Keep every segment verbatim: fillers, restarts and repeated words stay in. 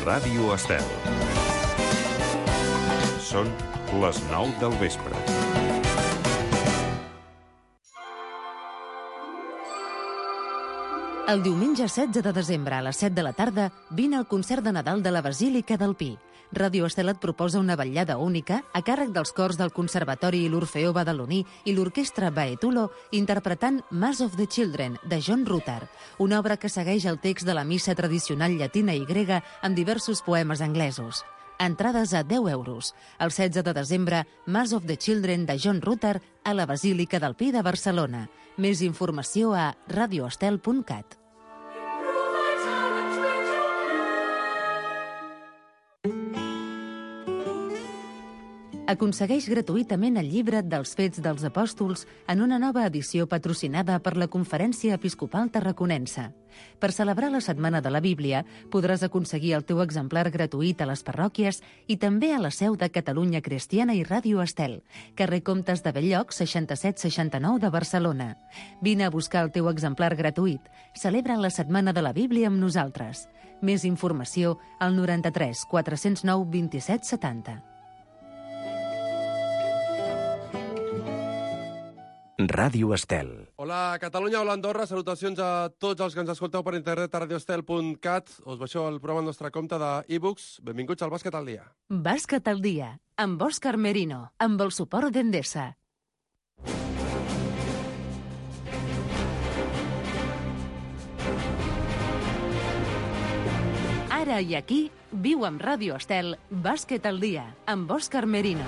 Ràdio Estel. Són les nou del vespre. El diumenge setze de desembre a les set de la tarda vine al concert de Nadal de la Basílica del Pi. Ràdio Estel et proposa una vetllada única a càrrec dels cors del Conservatori i l'Orfeó Badaloní i l'Orquestra Baetulo interpretant Mass of the Children, de John Rutter, una obra que segueix el text de la missa tradicional llatina i grega amb diversos poemes anglesos. Entrades a deu euros. El setze de desembre, Mass of the Children de John Rutter a la Basílica del Pi de Barcelona. Més informació a radioestel punt cat. Aconsegueix gratuïtament el llibre dels Fets dels Apòstols en una nova edició patrocinada per la Conferència Episcopal Tarraconense. Per celebrar la Setmana de la Bíblia, podràs aconseguir el teu exemplar gratuït a les parròquies i també a la seu de Catalunya Cristiana i Ràdio Estel, carrer Comtes de Belllloc, seixanta-set seixanta-nou de Barcelona. Vine a buscar el teu exemplar gratuït. Celebra la Setmana de la Bíblia amb nosaltres. Més informació al noranta-tres quatre-cents nou vint-i-set setanta. Ràdio Estel. Hola Catalunya, hola Andorra, salutacions a tots els que ens escolteu per internet a radioestel punt cat. Us baixeu el programa al nostre compte d'e-books. Benvinguts al Bàsquet al dia. Bàsquet al dia, amb Òscar Merino, amb el suport d'Endesa. Ara i aquí, viu amb Ràdio Estel, Bàsquet al dia, amb Òscar Merino.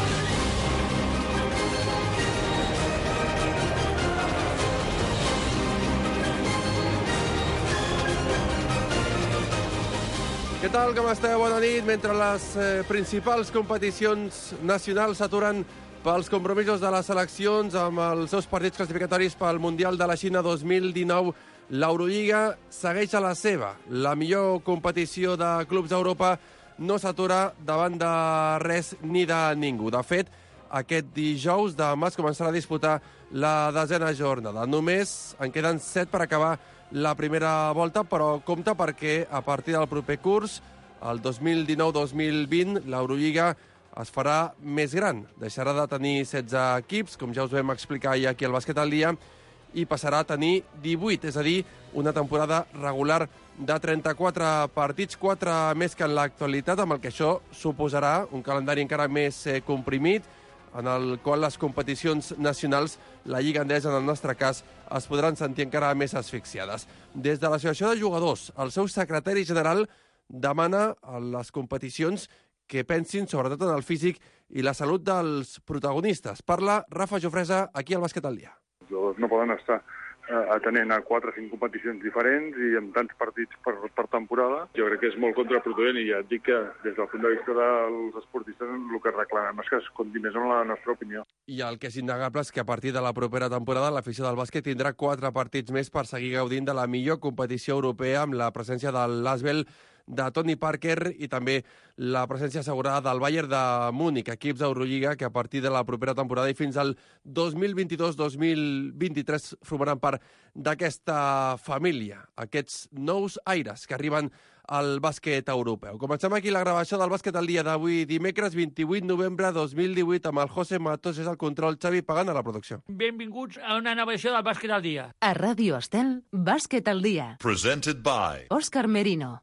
Què tal, com esteu? Bona nit. Mentre les eh, principals competicions nacionals s'aturen pels compromisos de les seleccions amb els seus partits classificatoris pel Mundial de la Xina dos mil dinou, l'Eurolliga segueix a la seva. La millor competició de clubs d'Europa no s'atura davant de res ni de ningú. De fet, aquest dijous demà es començarà a disputar la desena jornada. Només en queden set per acabar la primera volta, però compta perquè a partir del proper curs, el dos mil dinou dos mil vint, l'Eurolliga es farà més gran. Deixarà de tenir setze equips, com ja us vam explicar ahir aquí al Bàsquet al dia, i passarà a tenir divuit, és a dir, una temporada regular de trenta-quatre partits, quatre més que en l'actualitat, amb el que això suposarà un calendari encara més eh, comprimit, en el qual les competicions nacionals, la Lliga Endesa en el nostre cas, es podran sentir encara més asfixiades. Des de l'Associació de Jugadors, el seu secretari general demana a les competicions que pensin sobretot en el físic i la salut dels protagonistes. Parla Rafa Jofresa aquí al Bàsquet al dia. Els jugadors no poden estar atenent a quatre o cinc competicions diferents i amb tants partits per, per temporada. Jo crec que és molt contraproduent i ja et dic que des del punt de vista dels esportistes el que reclamem és que es compti més amb la nostra opinió. I el que és innegable és que a partir de la propera temporada l'afició del bàsquet tindrà quatre partits més per seguir gaudint de la millor competició europea amb la presència de l'Asvel, de Tony Parker i també la presència assegurada del Bayern de Múnich, equips d'Eurolliga que a partir de la propera temporada i fins al dos mil vint-i-dos dos mil vint-i-tres formaran part d'aquesta família, aquests nous aires que arriben al bàsquet europeu. Comencem aquí la gravació del Bàsquet al dia d'avui, dimecres vint-i-vuit de novembre dos mil divuit, amb el José Matos és el control, Xavi Pagant a la producció. Benvinguts a una nova edició del Bàsquet al dia. A Ràdio Estel, Bàsquet al dia. Presented by Òscar Merino.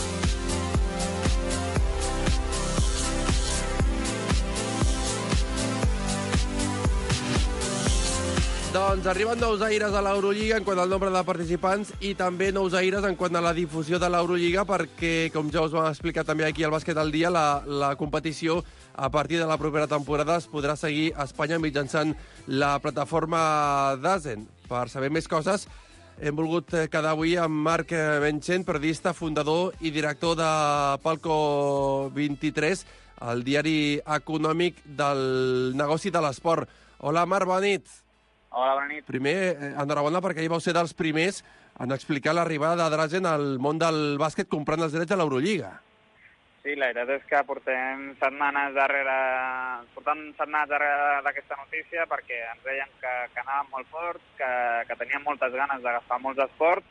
Doncs arriben nous aires a l'Eurolliga en quant al nombre de participants i també nous aires en quant a la difusió de l'Eurolliga perquè, com ja us vam explicar també aquí al Bàsquet al dia, la, la competició a partir de la propera temporada es podrà seguir a Espanya mitjançant la plataforma DAZN. Per saber més coses, hem volgut quedar avui amb Marc Benchen, periodista, fundador i director de Palco vint-i-tres, el diari econòmic del negoci de l'esport. Hola, Marc, bona nit. Hola, bona nit. Primer, eh, enhorabona perquè ahir vau ser dels primers en explicar l'arribada de Drazen al món del bàsquet comprant els drets de l'Eurolliga. Sí, la veritat és que portem setmanes darrere, portant setmanes darrere d'aquesta notícia perquè ens deien que, que anàvem molt forts, que, que teníem moltes ganes d'agafar molts esports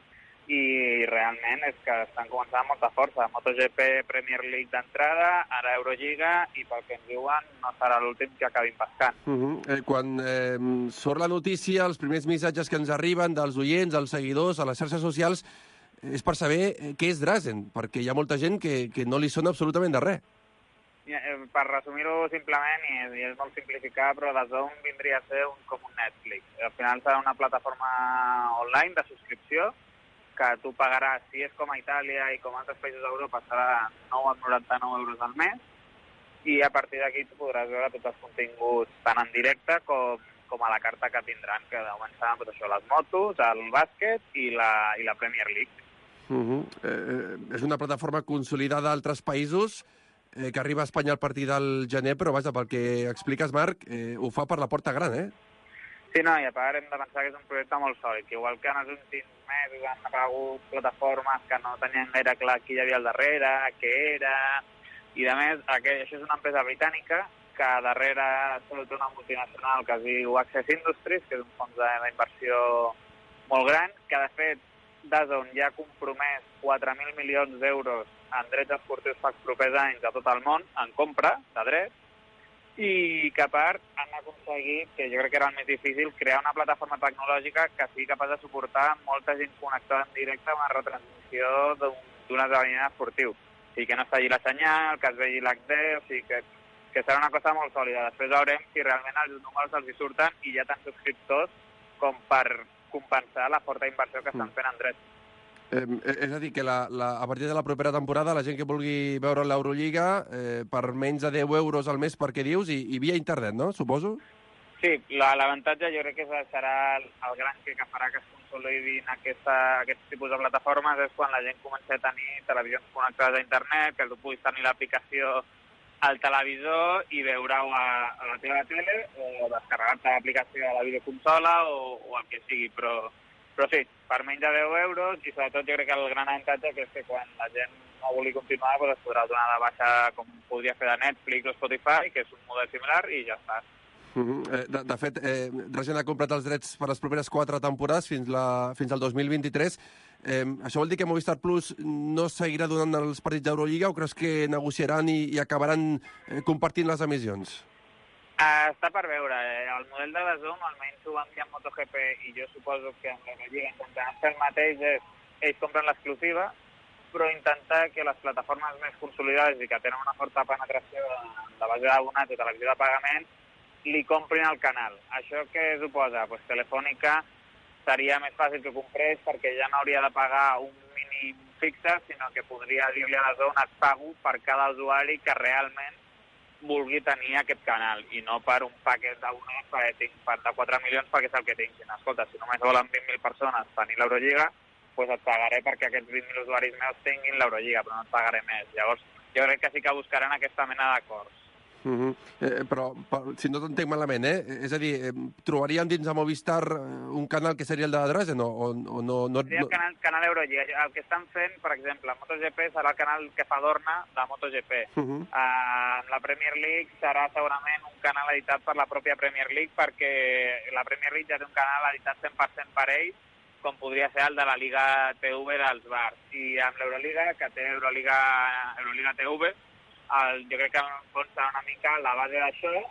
i realment és que estan començant amb molta força. MotoGP, Premier League d'entrada, ara Eurolliga, i pel que ens diuen no serà l'últim que acabin pescant. Uh -huh. eh, quan eh, surt la notícia, els primers missatges que ens arriben dels oients, dels seguidors, a les xarxes socials, és per saber què és Drazen, perquè hi ha molta gent que, que no li sona absolutament de res. Per resumir-ho simplement, i és, i és molt simplificat, però DAZN vindria a ser un, com un Netflix. Al final serà una plataforma online de subscripció que tu pagaràs, si és com a Itàlia i com a altres països d'Europa, serà nou coma noranta-nou euros al mes, i a partir d'aquí tu podràs veure tots els continguts tant en directe com, com a la carta que tindran, que de moment seran tot això, les motos, el bàsquet i la, i la Premier League. Uh -huh. eh, és una plataforma consolidada a altres països, eh, que arriba a Espanya a partir del gener, però vaja, pel que expliques, Marc, eh, ho fa per la porta gran, eh? Sí, no, i a part hem de pensar que és un projecte molt sòlid, que igual que en els últims mesos han aparegut plataformes que no tenien gaire clar qui hi havia al darrere, què era, i a més, aquest, això és una empresa britànica que darrere tot una multinacional que es diu Access Industries, que és un fons d'inversió molt gran, que de fet DAZN ja ha compromès quatre mil milions d'euros en drets esportius pels propers anys a tot el món, en compra de drets, i que a part han aconseguit, que jo crec que era el més difícil, crear una plataforma tecnològica que sigui capaç de suportar molta gent connectada en directe amb la retransmissió d'un esdeveniment esportiu. O sigui, que no es talli la senyal, que es vegi l'H D, o sigui, que, que serà una cosa molt sòlida. Després veurem si realment els números els hi surten i hi ha tants subscriptors com per compensar la forta inversió que estan fent en drets. Eh, és a dir, que la, la, a partir de la propera temporada la gent que vulgui veure l'Eurolliga eh, per menys de deu euros al mes, perquè dius, i, i via internet, no? Suposo? Sí, l'avantatge jo crec que serà el, el gran que farà que es consolidin aquesta, aquests tipus de plataformes és quan la gent comenci a tenir televisions connectades a internet, que tu puguis tenir l'aplicació al televisor i veure-ho a, a la teva tele o descarregar-te l'aplicació a la videoconsola o, o el que sigui, però, però sí, per menys de deu euros, i sobretot jo crec que el gran avantatge que és que quan la gent no vulgui continuar doncs es podrà donar de baixa com podria fer de Netflix o Spotify, que és un model similar, i ja està. Uh -huh. eh, de, de fet, eh, Drazen ha comprat els drets per les properes quatre temporades fins, la, fins al dos mil vint-i-tres. Eh, això vol dir que Movistar Plus no seguirà donant els partits d'Eurolliga o creus que negociaran i, i acabaran eh, compartint les emissions? Uh, està per veure. El model de DAZN, almenys ho van dir amb MotoGP, i jo suposo que amb l'Eurolliga intentaran fer el mateix, és ells compren l'exclusiva, però intentar que les plataformes més consolidades i que tenen una forta penetració de la base d'abonats i televisió de pagament li comprin el canal. Això què suposa? Pues Telefònica seria més fàcil que comprés perquè ja no hauria de pagar un mínim fixe, sinó que podria dir-li a DAZN et pago per cada usuari que realment vulgui tenir aquest canal i no per un paquet d'abonats perquè tinc de quatre milions perquè és el que tinc. Escolta, si només volen vint mil persones tenir l'Eurolliga, doncs et pagaré perquè aquests vint mil usuaris meus tinguin l'Eurolliga, però no et pagaré més. Llavors, jo crec que sí que buscaran aquesta mena d'acords. Uh -huh. eh, però, però, si no t'entenc malament, eh? És a dir, eh, trobarien dins de Movistar un canal que seria el de Drazen o, o, o no, no... Seria el canal, canal Eurolliga. El que estan fent, per exemple, a MotoGP serà el canal que fa Dorna de MotoGP. Uh -huh. uh, en la Premier League serà segurament un canal editat per la pròpia Premier League perquè la Premier League ja té un canal editat cent per cent per ells, com podria ser el de la Liga T V dels bars. I amb l'Euroliga, que té Euroliga, Euroliga T V, el, jo crec que pot ser una mica la base d'això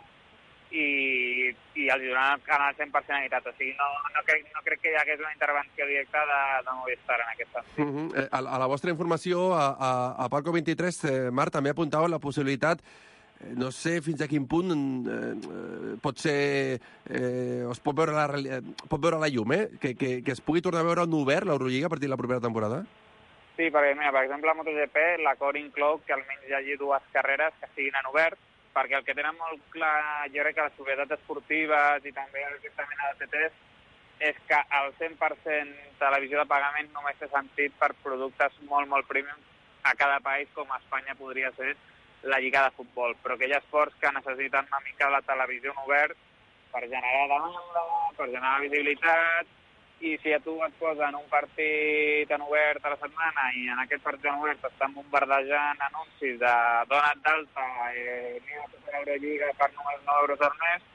i, i els donaran el canal cent per cent editat. O sigui, no, no, crec, no crec que hi hagués una intervenció directa de, de Movistar en aquest sentit. Uh -huh. eh, a, a la vostra informació, a, a, a Palco vint-i-tres, eh, Marc, també apuntava la possibilitat, eh, no sé fins a quin punt eh, pot ser... Eh, es pot veure, la, eh, pot veure la llum, eh? Que, que, que es pugui tornar a veure en obert l'Eurolliga a partir de la propera temporada? Sí, perquè, mira, per exemple, a MotoGP l'acord inclou que almenys hi hagi dues carreres que siguin en obert, perquè el que tenen molt clar, jo crec que les propietats esportives i també aquesta mena de T Ts, és que el cent per cent televisió de pagament només té sentit per productes molt, molt premium a cada país, com a Espanya podria ser la Lliga de Futbol, però que hi ha esports que necessiten una mica la televisió en obert per generar demanda, per generar visibilitat, i si a tu et posen un partit en obert a la setmana i en aquest partit en obert estan bombardejant anuncis de dona't d'alta, eh, mira tota l'Eurolliga per només nou euros al mes,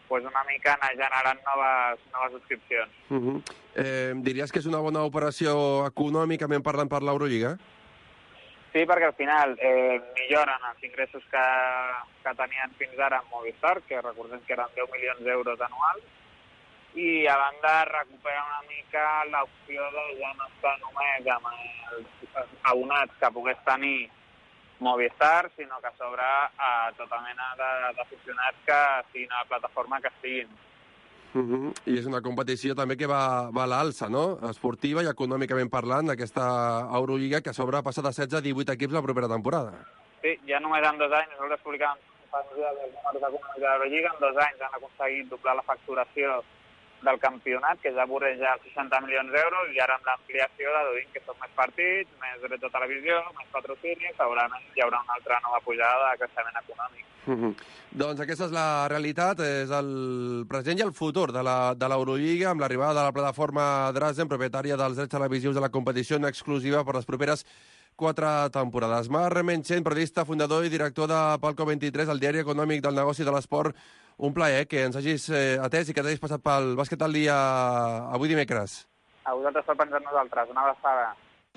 pues una mica anar generant noves, noves subscripcions. Uh -huh. eh, diries que és una bona operació econòmicament parlant per l'Eurolliga? Sí, perquè al final eh, milloren els ingressos que, que tenien fins ara amb Movistar, que recordem que eren deu milions d'euros anuals, i a banda recupera una mica l'opció de ja no estar només amb els abonats que pogués tenir Movistar, sinó que a sobre a tota mena d'aficionats que siguin a la plataforma que estiguin. Uh -huh. I és una competició també que va, va a l'alça, no? Esportiva i econòmicament parlant, aquesta Eurolliga que a sobre passa de setze a divuit equips la propera temporada. Sí, ja només en dos anys, nosaltres publicàvem fa uns dies els números econòmics de l'Eurolliga, en dos anys han aconseguit doblar la facturació del campionat, que ja voreja els seixanta milions d'euros, i ara amb l'ampliació deduïm que són més partits, més drets de televisió, més patrocinis, segurament hi haurà una altra nova pujada de creixement econòmic. Uh -huh. Doncs aquesta és la realitat, és el present i el futur de la de l'Eurolliga, amb l'arribada de la plataforma Drazen, propietària dels drets televisius de la competició en exclusiva per les properes quatre temporades. Marc Menchen, periodista, fundador i director de Palco vint-i-tres, el diari econòmic del negoci de l'esport. Un plaer que ens hagis eh, atès i que t'hagis passat pel bàsquet al dia avui dimecres. A vosaltres per pensar nosaltres. Una abraçada.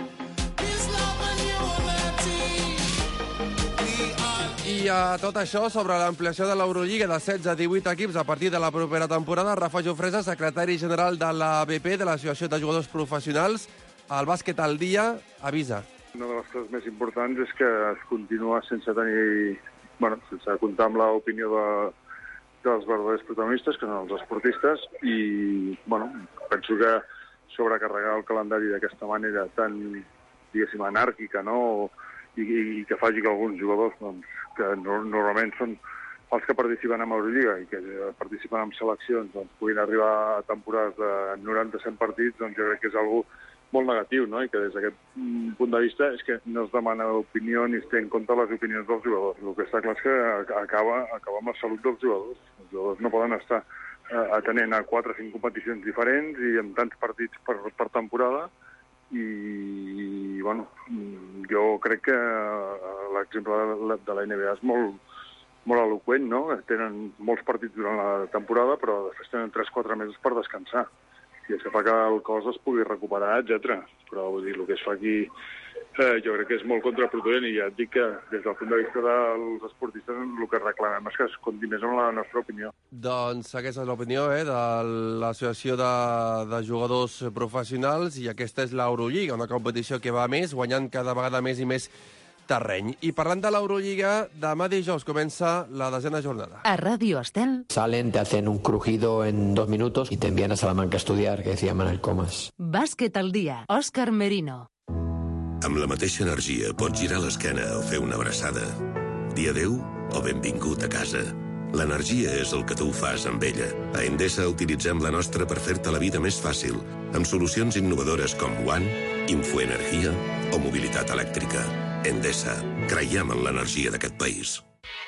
I a tot això, sobre l'ampliació de l'Eurolliga de setze a divuit equips a partir de la propera temporada, Rafa Jofresa, secretari general de l'A B P, de l'Associació de Jugadors Professionals, el bàsquet al dia, avisa. Una de les coses més importants és que es continua sense tenir, bueno, sense comptar amb l'opinió de, dels verdaders protagonistes, que són els esportistes, i, bueno, penso que sobrecarregar el calendari d'aquesta manera tan, diguéssim, anàrquica, no?, i, i que faci que alguns jugadors, doncs, que no, normalment són els que participen en Eurolliga i que participen en seleccions, doncs, puguin arribar a temporades de noranta a cent partits, doncs jo crec que és algo molt negatiu, no?, i que des d'aquest punt de vista és que no es demana opinió ni es té en compte les opinions dels jugadors. El que està clar és que acaba, acaba amb la salut dels jugadors. Els jugadors no poden estar eh, atenent a quatre o cinc competicions diferents i amb tants partits per, per temporada, i, i bueno, jo crec que l'exemple de la N B A és molt, molt eloqüent, no? Tenen molts partits durant la temporada, però després tenen tres o quatre mesos per descansar. I això fa que el cos es pugui recuperar, etcètera. Però vull dir, el que es fa aquí eh, jo crec que és molt contraproduent, i ja et dic que des del punt de vista dels esportistes el que reclamem és que es compti més amb la nostra opinió. Doncs aquesta és l'opinió eh, de l'Associació de, de Jugadors Professionals, i aquesta és l'Eurolliga, una competició que va més, guanyant cada vegada més i més terreny. I parlant de l'Eurolliga, demà dijous comença la desena jornada. A Ràdio Estel. Salen, te hacen un crujido en dos minutos y te envían a Salamanca a estudiar, que decía Manuel Comas. Bàsquet al dia. Òscar Merino. Amb la mateixa energia pots girar l'esquena o fer una abraçada. Dir adéu o benvingut a casa. L'energia és el que tu fas amb ella. A Endesa utilitzem la nostra per fer-te la vida més fàcil, amb solucions innovadores com One, Infoenergia o mobilitat elèctrica. Endesa. Creiem en l'energia d'aquest país.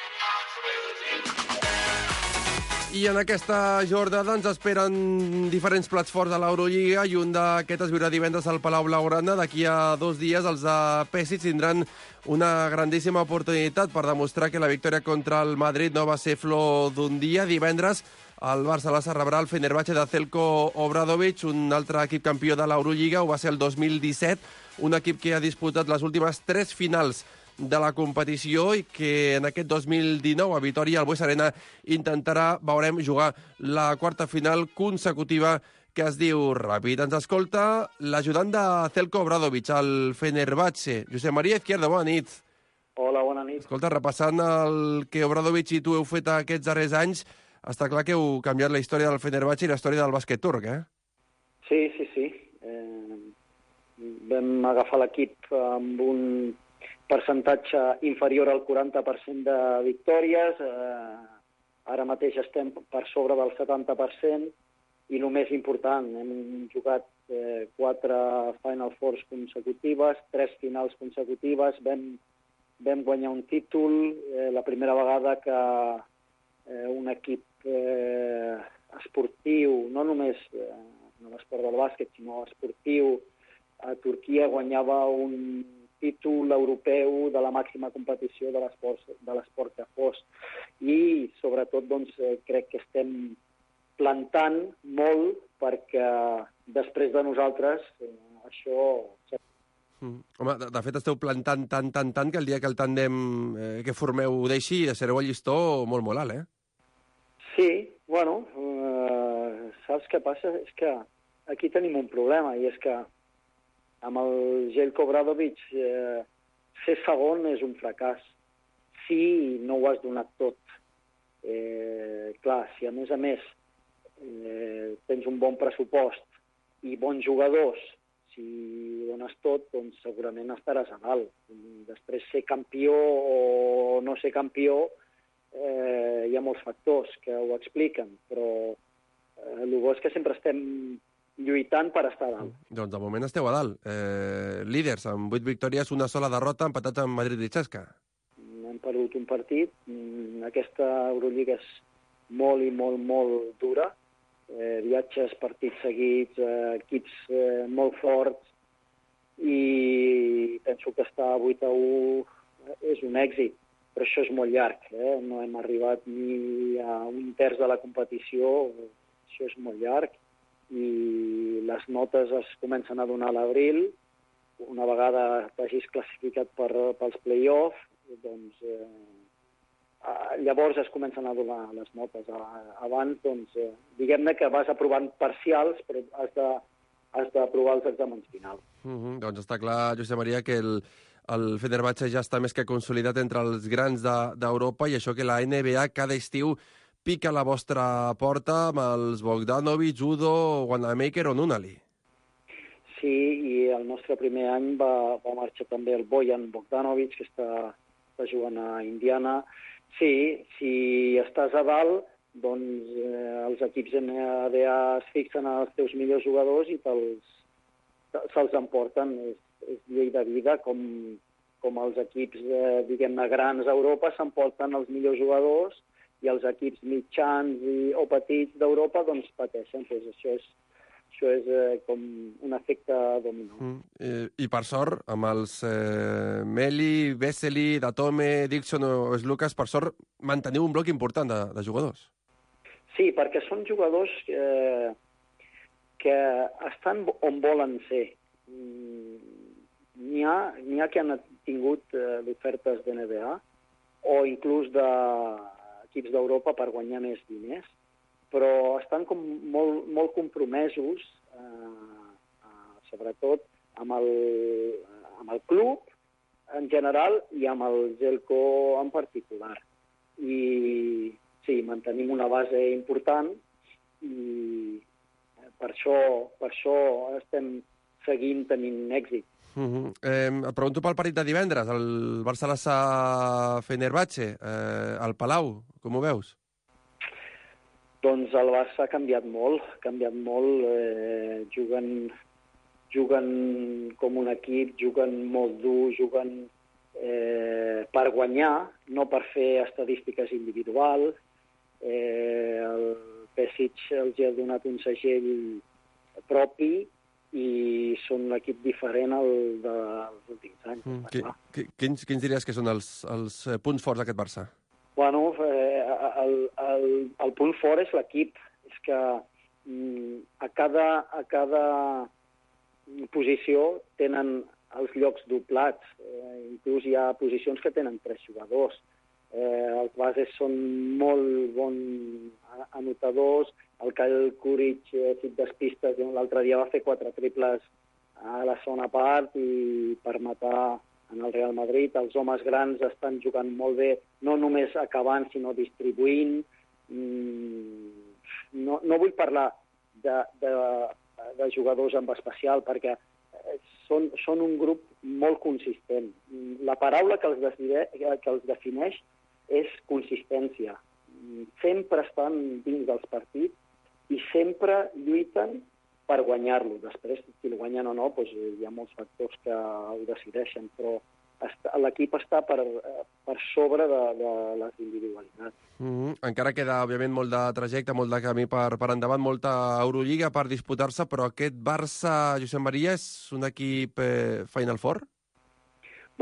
I en aquesta jornada ens esperen diferents plats forts de l'Eurolliga, i un d'aquests es viurà divendres al Palau Blaugrana. D'aquí a dos dies els de Pesic tindran una grandíssima oportunitat per demostrar que la victòria contra el Madrid no va ser flor d'un dia. Divendres el Barça rebrà el Fenerbahçe de Zeljko Obradovic, un altre equip campió de l'Eurolliga, ho va ser el dos mil disset, un equip que ha disputat les últimes tres finals de la competició i que en aquest dos mil dinou a Vitòria, al Bues Arena, intentarà, veurem, jugar la quarta final consecutiva, que es diu ràpid. Ens escolta l'ajudant de Zeljko Obradovic, el Fenerbahçe. Josep Maria Izquierdo, bona nit. Hola, bona nit. Escolta, repassant el que Obradovic i tu heu fet aquests darrers anys, està clar que heu canviat la història del Fenerbahçe i la història del bàsquet turc, eh? Sí, sí, sí. Eh, vam agafar l'equip amb un percentatge inferior al quaranta per cent de victòries. Eh, ara mateix estem per sobre del setanta per cent, i el més important, hem jugat eh, quatre Final Fours consecutives, tres finals consecutives, vam, vam guanyar un títol, eh, la primera vegada que eh, un equip eh, esportiu, no només eh, en l'esport del bàsquet, sinó esportiu, a Turquia guanyava un títol europeu de la màxima competició de l'esport de l'esport que fos. I, sobretot, doncs, crec que estem plantant molt perquè després de nosaltres eh, això... Mm. Home, de, de fet, esteu plantant tant, tant, tant, que el dia que el tàndem eh, que formeu ho deixi, sereu el llistó molt, molt alt, eh? Sí, bueno, eh, saps què passa? És que aquí tenim un problema, i és que amb el Jelko Obradovic eh, ser segon és un fracàs. Si no ho has donat tot. Eh, clar, si a més a més eh, tens un bon pressupost i bons jugadors, si dones tot, doncs segurament estaràs a dalt. Després ser campió o no ser campió, eh, hi ha molts factors que ho expliquen, però eh, el bo és que sempre estem lluitant per estar a dalt. Doncs de moment esteu a dalt. Eh, líders, amb vuit victòries, una sola derrota, empatats amb Madrid i Xesca. Hem perdut un partit. Aquesta Eurolliga és molt i molt, molt dura. Eh, viatges, partits seguits, eh, equips eh, molt forts, i penso que estar a vuit a u és un èxit, però això és molt llarg. Eh? No hem arribat ni a un terç de la competició, això és molt llarg, i les notes es comencen a donar a l'abril. Una vegada t'hagis classificat per, pels play-off, doncs eh, llavors es comencen a donar les notes. Abans, doncs, eh, diguem-ne que vas aprovant parcials, però has de, has d'aprovar els exàmens finals. Mm -hmm. Doncs està clar, Josep Maria, que el, el Fenerbahçe ja està més que consolidat entre els grans d'Europa, de, i això que la N B A cada estiu pica a la vostra porta amb els Bogdanovic, Udo, Wanamaker o Nunnally. Sí, i el nostre primer any va, va marxar també el Bojan Bogdanovic, que està, està jugant a Indiana. Sí, si estàs a dalt, doncs eh, els equips N B A es fixen els teus millors jugadors i se'ls emporten. És, és llei de vida, com, com els equips, eh, diguem-ne, grans d'Europa s'emporten els millors jugadors, i els equips mitjans i, o petits d'Europa doncs pateixen. Pues això és, això és eh, com un efecte dominó. Mm. I, I per sort, amb els eh, Meli, Vesely, Datome, Dixon o Lucas, per sort manteniu un bloc important de, de jugadors. Sí, perquè són jugadors eh, que estan on volen ser. N'hi ha, n'hi ha que han tingut eh, ofertes d'N B A o inclús d'equips d'Europa per guanyar més diners, però estan com molt, molt compromesos, eh, sobretot amb el, amb el club en general i amb el Jelko en particular. I sí, mantenim una base important i per això, per això estem seguint tenint èxit. Uh-huh. eh, et pregunto pel partit de divendres, el Barça-Fenerbahçe, eh, al Palau, com ho veus? Doncs el Barça ha canviat molt, ha canviat molt, eh, juguen, juguen com un equip, juguen molt dur, juguen eh, per guanyar, no per fer estadístiques individuals. Eh, el Pesic els ha donat un segell propi i són un equip diferent al dels últims anys. Mm, qui, qui, quins, quins diries que són els, els punts forts d'aquest Barça? Bueno, eh, el, el, el punt fort és l'equip. És que mm, a, cada, a cada posició tenen els llocs doblats. Eh, inclús hi ha posicions que tenen tres jugadors. Eh, els bases són molt bons anotadors. El Kyle Kuric, eh, si et despistes, l'altre dia va fer quatre triples a la segona part i per matar en el Real Madrid. Els homes grans estan jugant molt bé, no només acabant, sinó distribuint. Mm, no, no vull parlar de, de, de jugadors en especial, perquè són, són un grup molt consistent. La paraula que els, decide, que els defineix és consistència. Sempre estan dins dels partits i sempre lluiten per guanyar-lo. Després, si el guanyen o no, doncs hi ha molts factors que ho decideixen, però l'equip està per, per sobre de, de les individualitats. Mm-hmm. Encara queda, òbviament, molt de trajecte, molt de camí per, per endavant, molta Eurolliga per disputar-se, però aquest Barça, Josep Maria, és un equip eh, Final Four?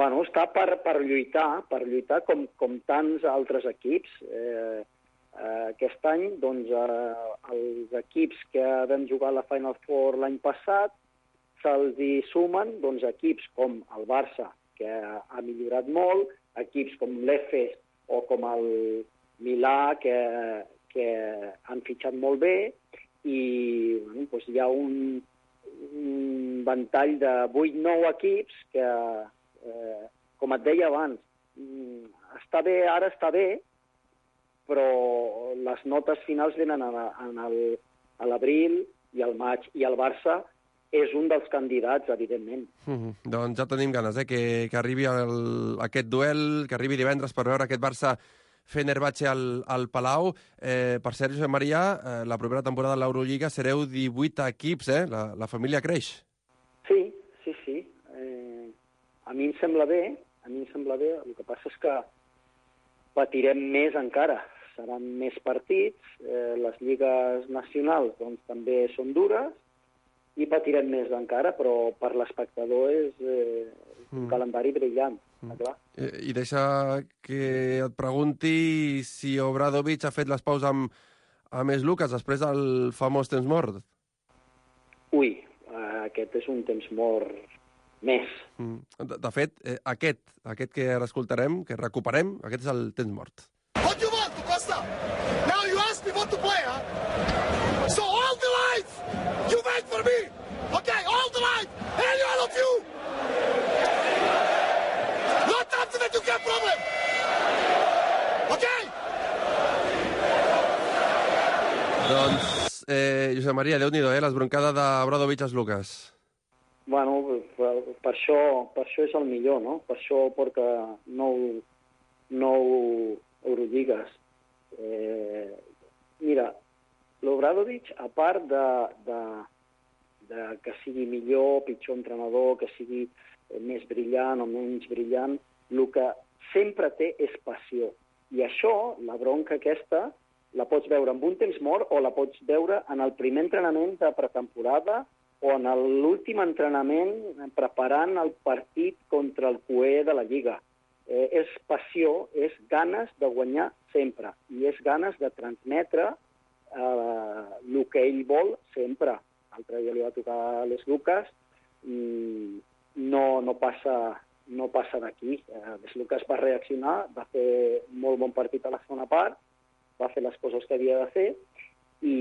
Bueno, està per, per lluitar, per lluitar com, com tants altres equips. Eh, eh, aquest any, doncs, eh, els equips que vam jugar a la Final Four l'any passat, se'ls hi sumen doncs, equips com el Barça, que ha millorat molt, equips com l'Efes o com el Milà, que, que han fitxat molt bé, i bueno, doncs hi ha un, un ventall de vuit nou equips que, eh, com et deia abans, està bé, ara està bé, però les notes finals venen a l'abril i al maig, i el Barça és un dels candidats, evidentment. Mm-hmm. Doncs ja tenim ganes, eh, que, que arribi el, aquest duel, que arribi divendres per veure aquest Barça Fenerbahçe al, al Palau. Eh, per cert, Josep Maria, eh, la propera temporada de l'Eurolliga sereu divuit equips, eh? La, la família creix. Sí, sí, sí. Eh, a mi em sembla bé, a mi em sembla bé. El que passa és que patirem més encara. Seran més partits, eh, les lligues nacionals doncs, també són dures, i patirem més encara, però per l'espectador és eh, un mm. calendari brillant, mm. clar. I, I deixa que et pregunti si Obradovic ha fet les paus amb, amb Lucas després del famós temps mort. Ui, eh, aquest és un temps mort més. Mm. De, de fet, eh, aquest, aquest que ara escoltarem, que recuperem, aquest és el temps mort. What do you want, Costa? Now you ask me what to play, huh? So all the lights you made for me, okay, all the lights, and all of you. Not after that you get problem. Okay? Doncs, eh, Josep Maria, Déu-n'hi-do, eh, l'esbroncada d'Obradovic als Lucas. Bueno, per, per, això, per això és el millor, no? Per això porta nou, nou Eurolligues. Eh, mira, l'Obradovic, a part de, de, de que sigui millor, pitjor entrenador, que sigui més brillant o menys brillant, el que sempre té és passió. I això, la bronca aquesta, la pots veure amb un temps mort o la pots veure en el primer entrenament de pretemporada o en l'últim entrenament preparant el partit contra el Cué de la Lliga. Eh, és passió, és ganes de guanyar sempre, i és ganes de transmetre eh, el que ell vol sempre. L'altre dia li va tocar a les Lucas, no, no passa, no passa d'aquí. Eh, les Lucas va reaccionar, va fer molt bon partit a la segona part, va fer les coses que havia de fer i,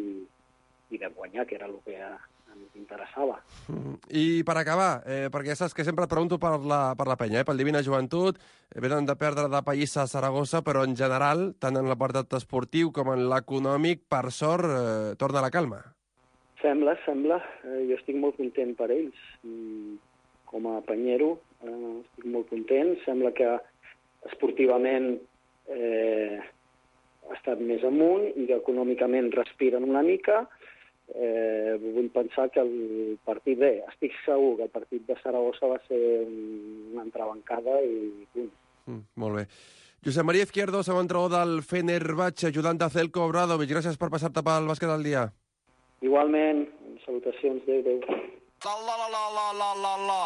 i vam guanyar, que era el que ens interessava. I per acabar, eh, perquè saps que sempre et pregunto per la, per la penya, eh, pel Divina Joventut, eh, venen de perdre de Pallissa a Saragossa, però en general, tant en l'apartat esportiu com en l'econòmic, per sort, eh, torna la calma. Sembla, sembla. Eh, jo estic molt content per ells. Mm, com a penyero, eh, estic molt content. Sembla que esportivament eh, ha estat més amunt i que econòmicament respiren una mica. Eh, vull pensar que el partit, bé, estic segur que el partit de Saragossa va ser una entrebancada i punt. Mm, molt bé. Josep Maria Izquierdo, segon entrenador del Fenerbahçe, ajudant de Zeljko Obradovic. Gràcies per passar-te pel bàsquet del dia. Igualment, salutacions, adéu, adéu. La, la, la, la, la, la, la.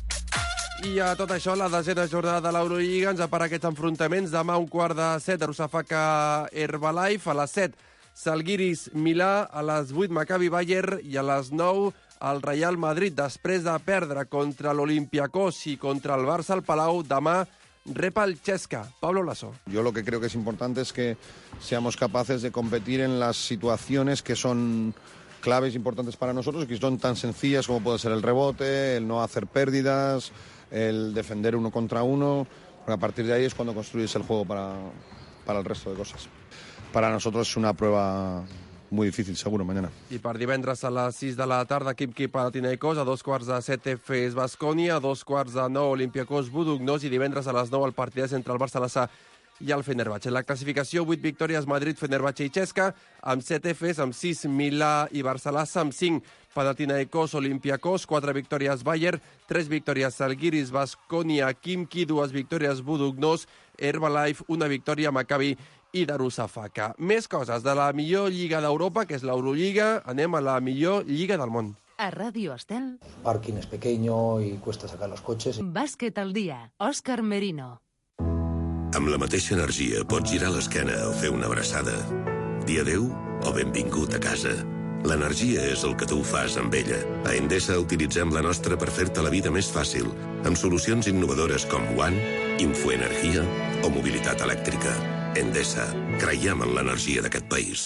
I a tot això, la desena jornada de l'Eurolliga ens apara aquests enfrontaments. Demà un quart de set, Darussafaka Herbalife, a les set Salgiris Milà, a les vuit Maccabi Bayern i a les nou el Real Madrid. Després de perdre contra l'Olympiacos i contra el Barça al Palau, demà rep el Chesca. Pablo Lasso. Yo lo que creo que es importante es que seamos capaces de competir en las situaciones que son claves importantes para nosotros, que son tan sencillas como puede ser el rebote, el no hacer pérdidas, el defender uno contra uno. A partir de ahí es cuando construyes el juego para, para el resto de cosas. Para nosotros es una prueba muy difícil, seguro, mañana. I per divendres a les sis de la tarda, Khimki Panathinaikos, a dos quarts de set Efes Baskonia, a dos quarts de nou Olympiacos Budugnos i divendres a les nou el partidàs entre el Barça Lassà i el Fenerbahçe. La classificació, vuit victòries Madrid, Fenerbahçe i Chesca, amb set Efes, amb sis Milà i Barça Lassà, amb cinc Panathinaikos, Olympiacos, quatre victòries Bayern, tres victòries Salgiris, Baskonia, Khimki, dues victòries Budugnos, Herbalife, una victòria Maccabi i Darussafaka. Més coses de la millor lliga d'Europa, que és l'Eurolliga. Anem a la millor lliga del món. A Radio Estel, Parking es pequeño y cuesta sacar los coches. Bàsquet al dia, Òscar Merino. Amb la mateixa energia pots girar l'esquena o fer una abraçada. Dir adéu o benvingut a casa. L'energia és el que tu fas amb ella. A Endesa utilitzem la nostra per fer-te la vida més fàcil, amb solucions innovadores com One, Infoenergia o mobilitat elèctrica. Endesa. Creiem en l'energia d'aquest país.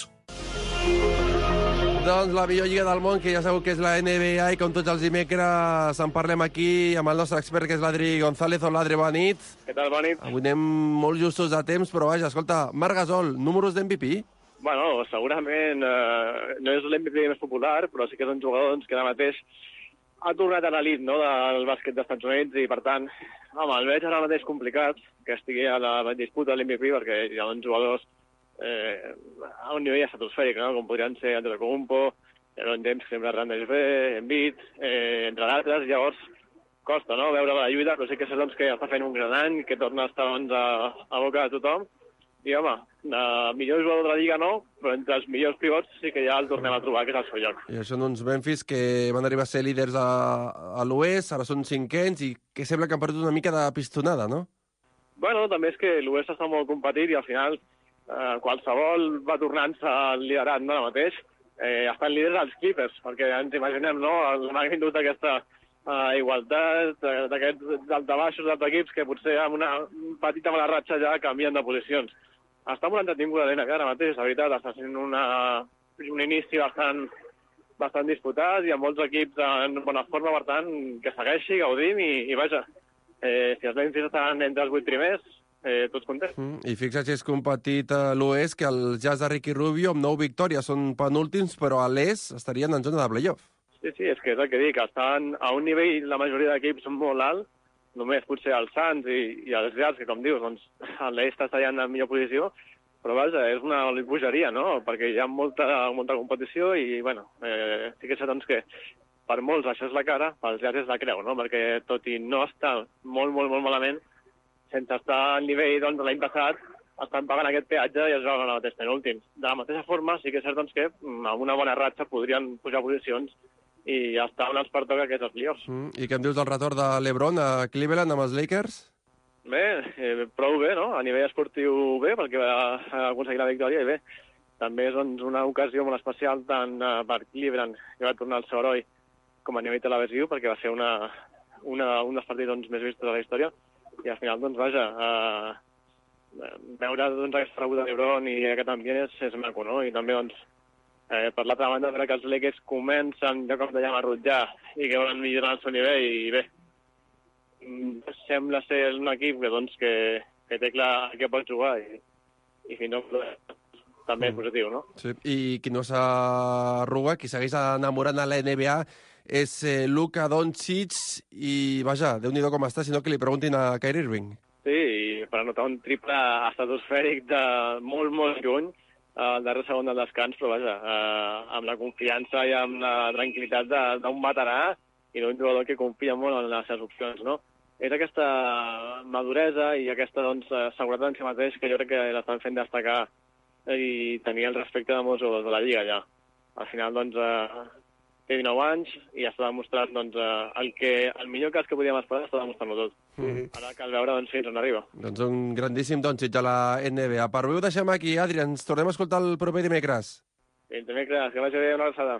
Doncs la millor lliga del món, que ja sabeu que és la N B A, i com tots els dimecres en parlem aquí amb el nostre expert, que és l'Adri González. Hola, Adri, bona nit. Què tal, bona nit? Avui anem molt justos a temps, però vaja, escolta, Marc Gasol, números d'M V P? Bueno, segurament eh, no és l'M V P més popular, però sí que és un jugador doncs, que ara mateix ha tornat a l'elit, no?, del bàsquet dels Estats Units, i per tant, home, el veig ara mateix complicat que estigui a la disputa de l'M V P, perquè hi ha uns jugadors eh, a un nivell estratosfèric, no?, com podrien ser Antetokounmpo, LeBron James, que sempre rendeix bé, Embiid, eh, entre d'altres. Llavors costa, no?, veure la lluita, però sí que és doncs, que està fent un gran any, que torna a estar doncs, a, a boca de tothom. I, home, el millor jugador de la Lliga no, però entre els millors pivots sí que ja el tornem a trobar, que és el seu lloc. I això, doncs, Memphis, que van arribar a ser líders a, a l'Oest, ara són cinquens, i que sembla que han perdut una mica de pistonada, no? Bueno, també és que l'Oest està molt competit i al final eh, qualsevol va tornant-se al liderat, no, ara mateix. Eh, estan líders els Clippers, perquè ens imaginem, no?, la magnitud d'aquesta uh, igualtat, d'aquests daltabaixos dels equips que potser amb una petita mala ratxa ja canvien de posicions. Està molt entretinguda l'N B A ara mateix, la veritat, està sent una, un inici bastant, bastant disputat i amb molts equips en bona forma, per tant, que segueixi, gaudim i, i vaja, eh, si els Memphis estan entre els vuit primers, eh, tots contents. Mm, I fixa't si és competit a l'Oest, que el Jazz de Ricky Rubio amb nou victòries són penúltims, però a l'Est estarien en zona de playoff. Sí, sí, és que és el que dic, estan a un nivell, la majoria d'equips són molt alt, només potser els Suns i, i els Jazz, que com dius, doncs, l'Est està allà en la millor posició, però vaja, és una bogeria, no?, perquè hi ha molta, molta competició i, bueno, eh, sí que sé, doncs, que per molts això és la cara, pels Jazz és la creu, no?, perquè tot i no estar molt, molt, molt malament, sense estar al nivell doncs, de l'any passat, estan pagant aquest peatge i es juguen a la mateixa penúltims. De la mateixa forma, sí que és cert doncs, que amb una bona ratxa podrien pujar posicions i estar on els pertoca, que és els playoffs. Mm, I què em dius del retorn de LeBron a Cleveland amb els Lakers? Bé, eh, prou bé, no?, a nivell esportiu bé, perquè va aconseguir la victòria, i bé, també és doncs, una ocasió molt especial tant uh, per Cleveland, que va tornar el seu heroi, com a nivell televisiu, perquè va ser una, una, un dels partits doncs, més vistos de la història, i al final, doncs, vaja, uh, veure doncs, aquesta rebuda de LeBron i aquest ambient és, és maco, no?, i també, doncs, eh, per l'altra banda, veure que els Lakers comencen, ja com dèiem, a rutllar i que volen millorar el seu nivell, i bé, sembla ser un equip que, doncs, que, que té clar que pot jugar i, i fins i tot també és positiu, no? Sí. I qui no s'arruga, qui segueix enamorant a la N B A és eh, Luka Doncic i, vaja, déu-n'hi-do com està, sinó que li preguntin a Kyrie Irving. Sí, i per anotar un triple estratosfèric de molt, molt lluny al darrer segon del descans, però vaja, eh, amb la confiança i amb la tranquil·litat d'un veterà i d'un jugador que confia molt en les seves opcions, no? És aquesta maduresa i aquesta doncs, seguretat en si mateix que jo crec que l'estan fent destacar i tenir el respecte de molts jugadors de la Lliga ja. Al final, doncs, eh, té dinou anys i està demostrant doncs, eh, el, que, el millor cas que podíem esperar està demostrant-ho tot. Mm-hmm. Ara cal veure doncs, fins on arriba. Doncs un grandíssim Doncic a la N B A. Per avui ho deixem aquí, Adri. Ens tornem a escoltar el proper dimecres. Fins dimecres, que vagi bé, una abraçada.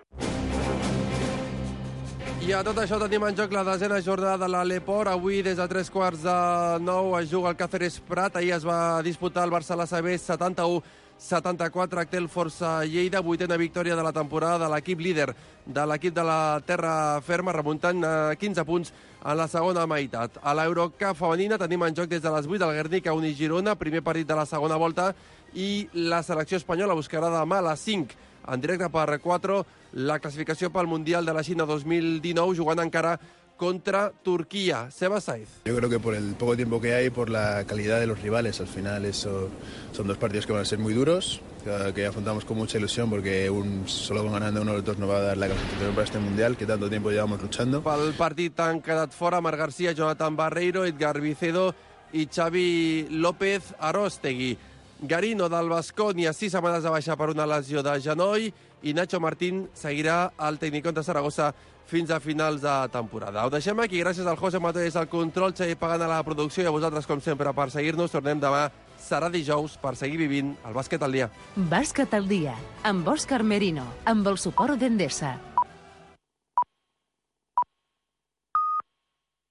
I a tot això tenim en joc la desena jornada de l'Aleport. Avui, des de tres quarts de nou, es juga al Cáceres Prat. Ahir es va disputar el Barça-A B setanta-u setanta-quatre, Actel Força Lleida, vuitena victòria de la temporada de l'equip líder de l'equip de la terra ferma, remuntant a quinze punts en la segona meitat. A l'Eurocup femenina tenim en joc des de les vuit del Guernica Uni Girona, primer partit de la segona volta, i la selecció espanyola buscarà demà a les cinc en directe per quatre la clasificació pel Mundial de la Xina dos mil dinou, jugant encara contra Turquía. Seba Saiz. Yo creo que por el poco tiempo que hay, por la calidad de los rivales, al final eso son dos partidos que van a ser muy duros, que, que afrontamos con mucha ilusión porque un, solo con ganando uno de los dos nos va a dar la clasificación para este Mundial que tanto tiempo llevamos luchando. Pel partit han quedat fora Marc García, Jonathan Barreiro, Edgar Vicedo i Xavi López Aróstegui. Garino del Baskonia, sis setmanes de baixa per una lesió de genoll, i Nacho Martín seguirà al Tecnicón de Saragossa fins a finals de temporada. Ho deixem aquí, gràcies al José Matolles al control, Xavi Pagant a la producció i a vosaltres, com sempre, per seguir-nos. Tornem demà, serà dijous, per seguir vivint el bàsquet al dia. Bàsquet al dia, amb Òscar Merino, amb el suport d'Endesa.